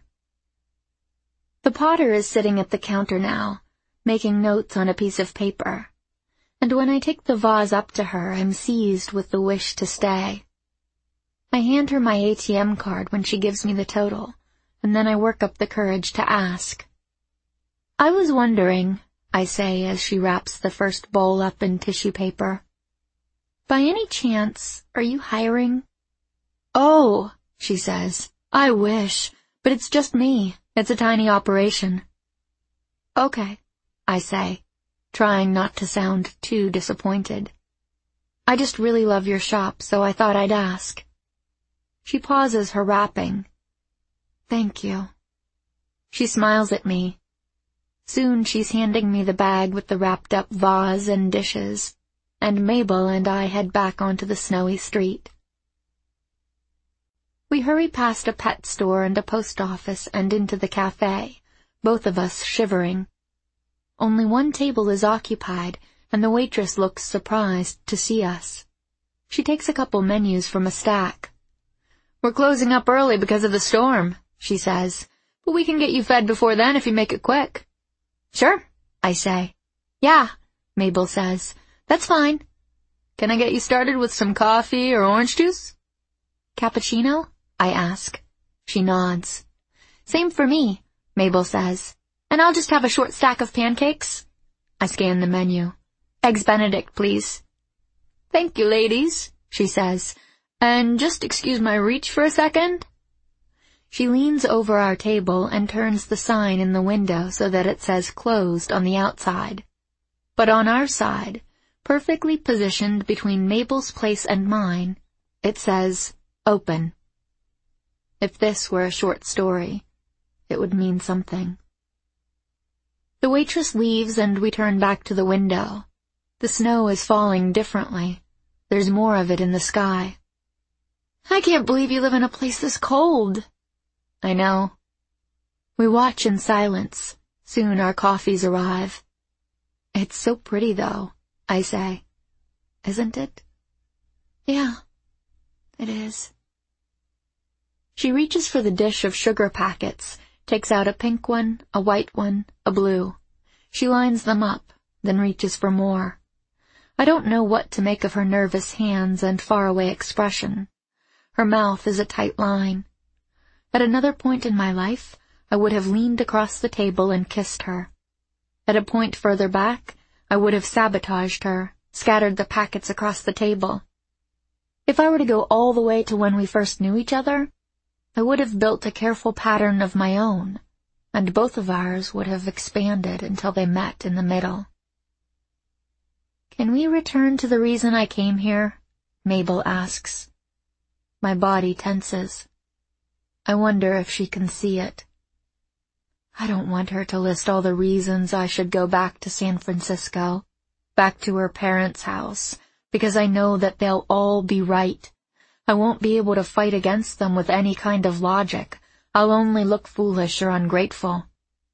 The Potter is sitting at the counter now, making notes on a piece of paper, and when I take the vase up to her, I'm seized with the wish to stay. I hand her my ATM card when she gives me the total, and then I work up the courage to ask. "I was wondering," I say as she wraps the first bowl up in tissue paper, By any chance, are you hiring? Oh, she says, I wish, but it's just me. It's a tiny operation. Okay, I say, trying not to sound too disappointed. I just really love your shop, so I thought I'd ask. She pauses her wrapping. Thank you. She smiles at me. Soon she's handing me the bag with the wrapped-up vase and dishes, and Mabel and I head back onto the snowy street. We hurry past a pet store and a post office and into the cafe, both of us shivering. Only one table is occupied, and the waitress looks surprised to see us. She takes a couple menus from a stack. We're closing up early because of the storm, she says, but we can get you fed before then if you make it quick. Sure, I say. Yeah, Mabel says. That's fine. Can I get you started with some coffee or orange juice? Cappuccino? I ask. She nods. Same for me, Mabel says. And I'll just have a short stack of pancakes. I scan the menu. Eggs Benedict, please. Thank you, ladies, she says. And just excuse my reach for a second. She leans over our table and turns the sign in the window so that it says closed on the outside. But on our side, perfectly positioned between Mabel's place and mine, it says open. If this were a short story, it would mean something. The waitress leaves and we turn back to the window. The snow is falling differently. There's more of it in the sky. I can't believe you live in a place this cold. I know. We watch in silence. Soon our coffees arrive. It's so pretty, though, I say. Isn't it? Yeah, it is. She reaches for the dish of sugar packets, takes out a pink one, a white one, a blue. She lines them up, then reaches for more. I don't know what to make of her nervous hands and faraway expression. Her mouth is a tight line. At another point in my life, I would have leaned across the table and kissed her. At a point further back, I would have sabotaged her, scattered the packets across the table. If I were to go all the way to when we first knew each other, I would have built a careful pattern of my own, and both of ours would have expanded until they met in the middle. Can we return to the reason I came here? Mabel asks. My body tenses. I wonder if she can see it. I don't want her to list all the reasons I should go back to San Francisco, back to her parents' house, because I know that they'll all be right. I won't be able to fight against them with any kind of logic. I'll only look foolish or ungrateful.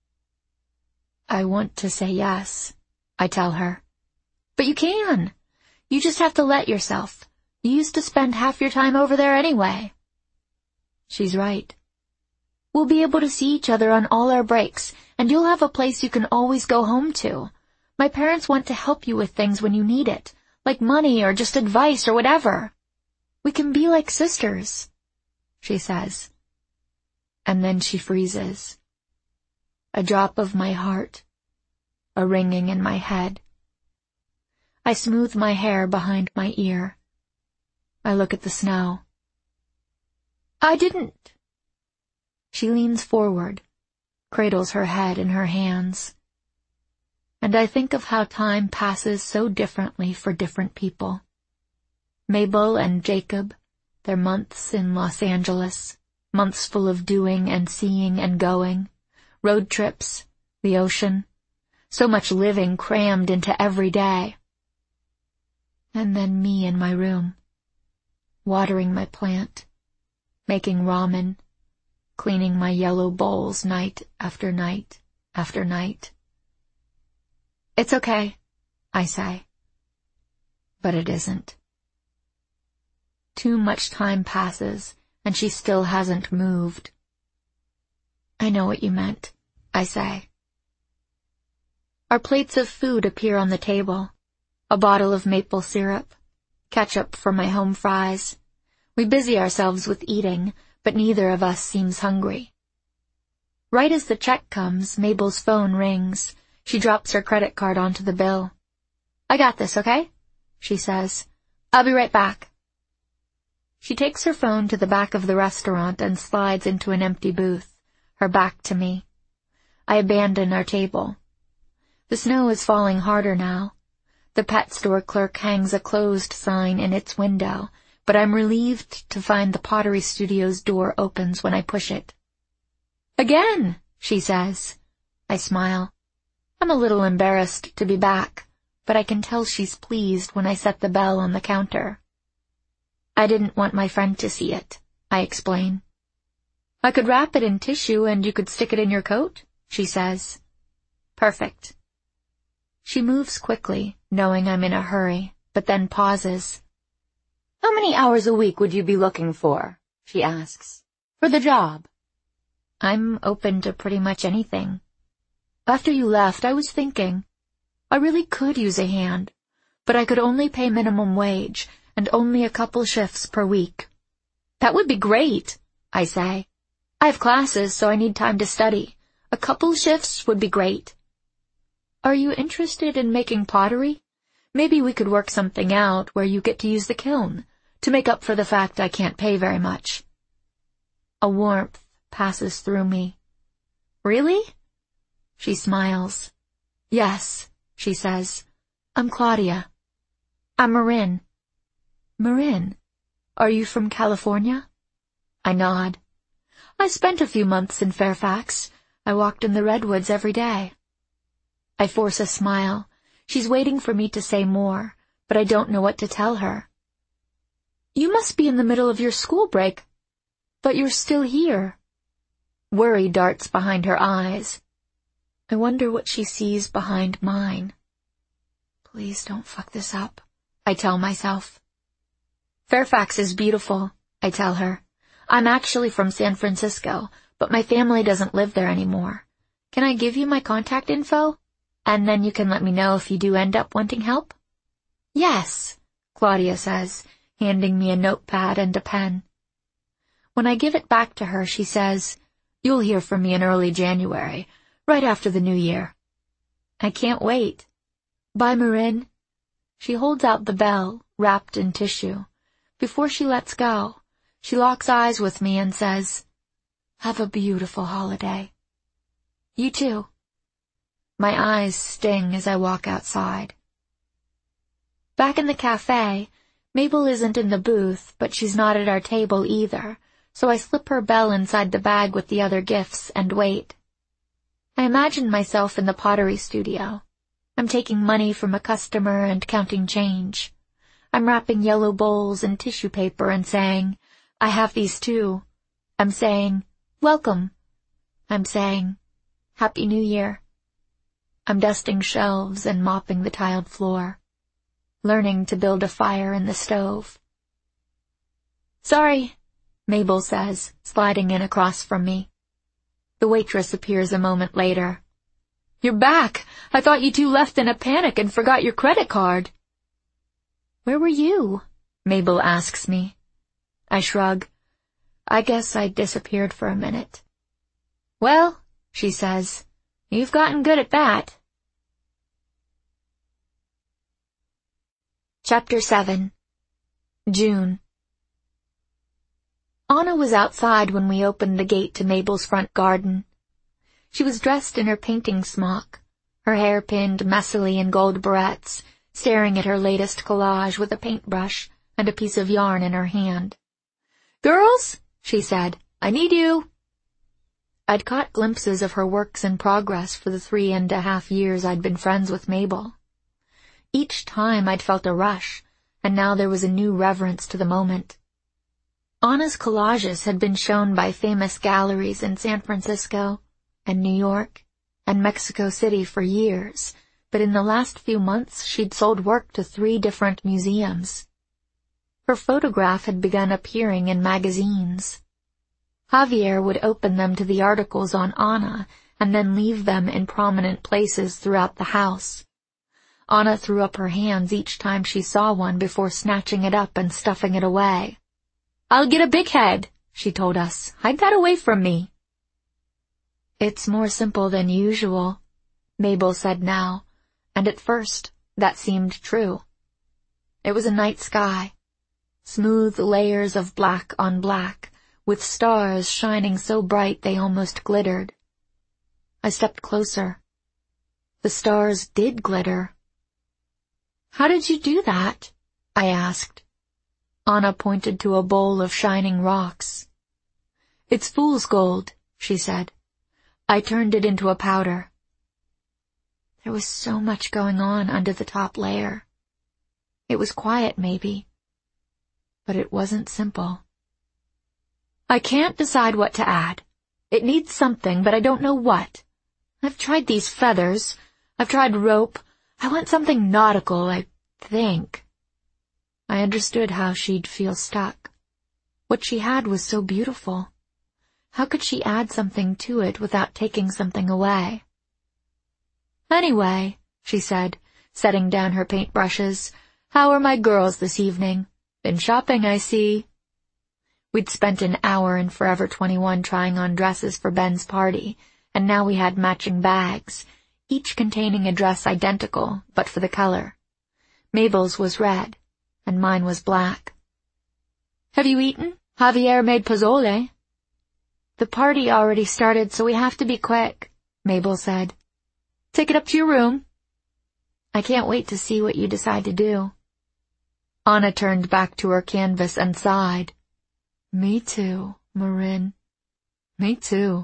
I want to say yes, I tell her. But you can. You just have to let yourself. You used to spend half your time over there anyway. She's right. We'll be able to see each other on all our breaks, and you'll have a place you can always go home to. My parents want to help you with things when you need it, like money or just advice or whatever. We can be like sisters, she says. And then she freezes. A drop of my heart, a ringing in my head. I smooth my hair behind my ear. I look at the snow. I didn't. She leans forward, cradles her head in her hands. And I think of how time passes so differently for different people. Mabel and Jacob, their months in Los Angeles, months full of doing and seeing and going, road trips, the ocean, so much living crammed into every day. And then me in my room, watering my plant, making ramen, cleaning my yellow bowls night after night after night. It's okay, I say. But it isn't. Too much time passes, and she still hasn't moved. I know what you meant, I say. Our plates of food appear on the table. A bottle of maple syrup, ketchup for my home fries. We busy ourselves with eating, but neither of us seems hungry. Right as the check comes, Mabel's phone rings. She drops her credit card onto the bill. I got this, okay? She says. I'll be right back. She takes her phone to the back of the restaurant and slides into an empty booth, her back to me. I abandon our table. The snow is falling harder now. The pet store clerk hangs a closed sign in its window, but I'm relieved to find the Pottery Studio's door opens when I push it. Again, she says. I smile. I'm a little embarrassed to be back, but I can tell she's pleased when I set the bell on the counter. I didn't want my friend to see it, I explain. I could wrap it in tissue and you could stick it in your coat, she says. Perfect. She moves quickly, knowing I'm in a hurry, but then pauses. How many hours a week would you be looking for? She asks. For the job. I'm open to pretty much anything. After you left, I was thinking, I really could use a hand, but I could only pay minimum wage and only a couple shifts per week. That would be great, I say. I have classes, so I need time to study. A couple shifts would be great. Are you interested in making pottery? Maybe we could work something out where you get to use the kiln, to make up for the fact I can't pay very much. A warmth passes through me. Really? She smiles. Yes, she says. I'm Claudia. I'm Marin. Marin, are you from California? I nod. I spent a few months in Fairfax. I walked in the redwoods every day. I force a smile. She's waiting for me to say more, but I don't know what to tell her. You must be in the middle of your school break, but you're still here. Worry darts behind her eyes. I wonder what she sees behind mine. Please don't fuck this up, I tell myself. Fairfax is beautiful, I tell her. I'm actually from San Francisco, but my family doesn't live there anymore. Can I give you my contact info? And then you can let me know if you do end up wanting help? Yes, Claudia says, handing me a notepad and a pen. When I give it back to her, she says, You'll hear from me in early January, right after the new year. I can't wait. Bye, Marin. She holds out the bell, wrapped in tissue. Before she lets go, she locks eyes with me and says, Have a beautiful holiday. You too. My eyes sting as I walk outside. Back in the cafe, Mabel isn't in the booth, but she's not at our table either, so I slip her bell inside the bag with the other gifts and wait. I imagine myself in the Pottery Studio. I'm taking money from a customer and counting change. I'm wrapping yellow bowls in tissue paper and saying, I have these too. I'm saying, welcome. I'm saying, Happy New Year. I'm dusting shelves and mopping the tiled floor, learning to build a fire in the stove. Sorry, Mabel says, sliding in across from me. The waitress appears a moment later. You're back. I thought you two left in a panic and forgot your credit card. Where were you? Mabel asks me. I shrug. I guess I disappeared for a minute. Well, she says, you've gotten good at that. Chapter 7. June. Anna was outside when we opened the gate to Mabel's front garden. She was dressed in her painting smock, her hair pinned messily in gold barrettes, staring at her latest collage with a paintbrush and a piece of yarn in her hand. Girls, she said, I need you. I'd caught glimpses of her works in progress for the 3.5 years I'd been friends with Mabel. Each time I'd felt a rush, and now there was a new reverence to the moment. Anna's collages had been shown by famous galleries in San Francisco and New York and Mexico City for years, but in the last few months she'd sold work to 3 different museums. Her photograph had begun appearing in magazines. Javier would open them to the articles on Anna and then leave them in prominent places throughout the house. Anna threw up her hands each time she saw one before snatching it up and stuffing it away. I'll get a big head, she told us. Hide that away from me. It's more simple than usual, Mabel said now, and at first that seemed true. It was a night sky. Smooth layers of black on black, with stars shining so bright they almost glittered. I stepped closer. The stars did glitter. "How did you do that?" I asked. Anna pointed to a bowl of shining rocks. "It's fool's gold," she said. "I turned it into a powder." There was so much going on under the top layer. It was quiet, maybe, but it wasn't simple. "I can't decide what to add. It needs something, but I don't know what. I've tried these feathers. I've tried rope. I want something nautical, I think." I understood how she'd feel stuck. What she had was so beautiful. How could she add something to it without taking something away? "Anyway," she said, setting down her paintbrushes, "how are my girls this evening? Been shopping, I see." We'd spent an hour in Forever 21 trying on dresses for Ben's party, and now we had matching bags, each containing a dress identical, but for the color. Mabel's was red, and mine was black. "Have you eaten? Javier made pozole." "The party already started, so we have to be quick," Mabel said. "Take it up to your room." "I can't wait to see what you decide to do." Anna turned back to her canvas and sighed. "Me too, Marin. Me too."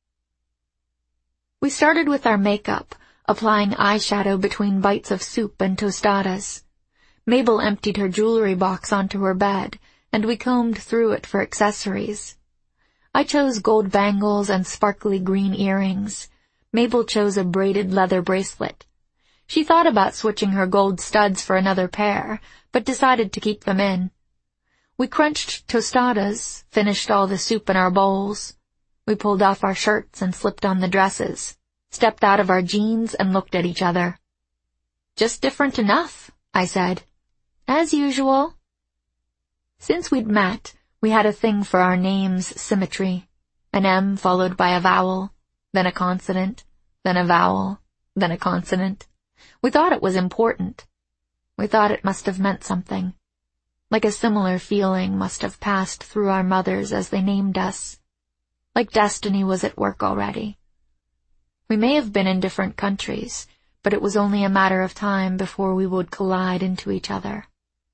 We started with our makeup, applying eyeshadow between bites of soup and tostadas. Mabel emptied her jewelry box onto her bed, and we combed through it for accessories. I chose gold bangles and sparkly green earrings. Mabel chose a braided leather bracelet. She thought about switching her gold studs for another pair, but decided to keep them in. We crunched tostadas, finished all the soup in our bowls. We pulled off our shirts and slipped on the dresses, stepped out of our jeans and looked at each other. "Just different enough," I said. "As usual." Since we'd met, we had a thing for our names' symmetry. An M followed by a vowel, then a consonant, then a vowel, then a consonant. We thought it was important. We thought it must have meant something. Like a similar feeling must have passed through our mothers as they named us. Like destiny was at work already. We may have been in different countries, but it was only a matter of time before we would collide into each other.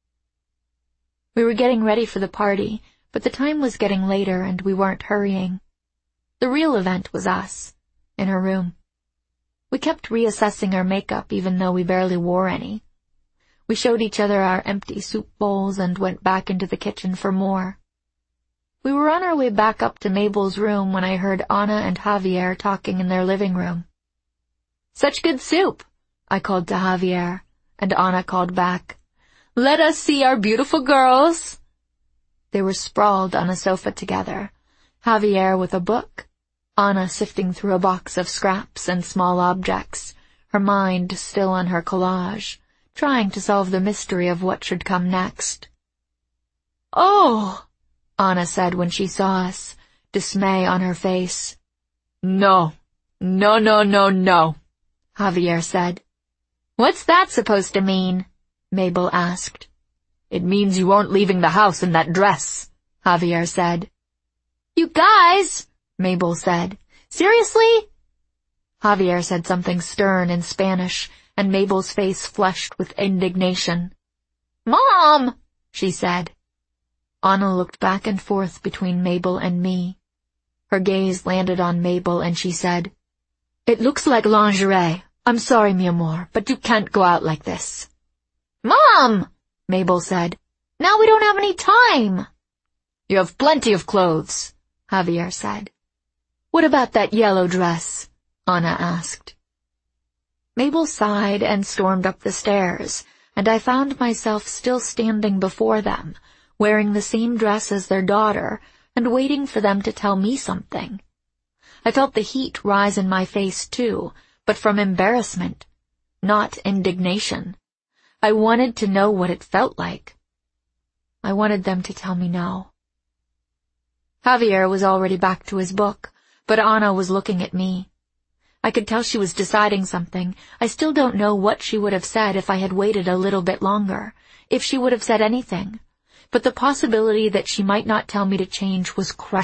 We were getting ready for the party, but the time was getting later and we weren't hurrying. The real event was us, in her room. We kept reassessing our makeup even though we barely wore any. We showed each other our empty soup bowls and went back into the kitchen for more. We were on our way back up to Mabel's room when I heard Anna and Javier talking in their living room. "Such good soup," I called to Javier, and Anna called back, "Let us see our beautiful girls." They were sprawled on a sofa together, Javier with a book, Anna sifting through a box of scraps and small objects, her mind still on her collage, trying to solve the mystery of what should come next. "Oh," Anna said when she saw us, dismay on her face. No, no, no, no, no," Javier said. "What's that supposed to mean?" Mabel asked. "It means you aren't leaving the house in that dress," Javier said. "You guys," Mabel said. "Seriously?" Javier said something stern in Spanish, and Mabel's face flushed with indignation. "Mom," she said. Anna looked back and forth between Mabel and me. Her gaze landed on Mabel and she said, "It looks like lingerie. I'm sorry, mi amor, but you can't go out like this." "Mom," Mabel said, "now we don't have any time." "You have plenty of clothes," Javier said. "What about that yellow dress?" Anna asked. Mabel sighed and stormed up the stairs, and I found myself still standing before them, wearing the same dress as their daughter, and waiting for them to tell me something. I felt the heat rise in my face too, but from embarrassment, not indignation. I wanted to know what it felt like. I wanted them to tell me no. Javier was already back to his book, but Anna was looking at me. I could tell she was deciding something. I still don't know what she would have said if I had waited a little bit longer, if she would have said anything. But the possibility that she might not tell me to change was crushing.